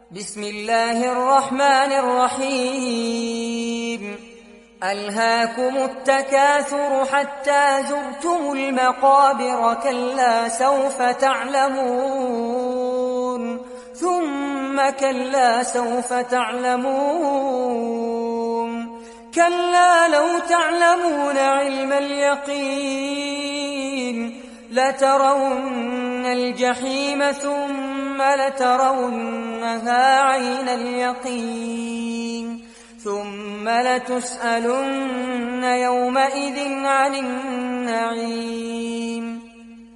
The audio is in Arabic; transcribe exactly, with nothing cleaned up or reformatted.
بسم الله الرحمن الرحيم. ألهاكم التكاثر حتى زرتم المقابر، كلا سوف تعلمون ثم كلا سوف تعلمون كلا لو تعلمون علم اليقين لترون الجحيم ثم لترونها عين اليقين ثم لتسألن يومئذ عن النعيم.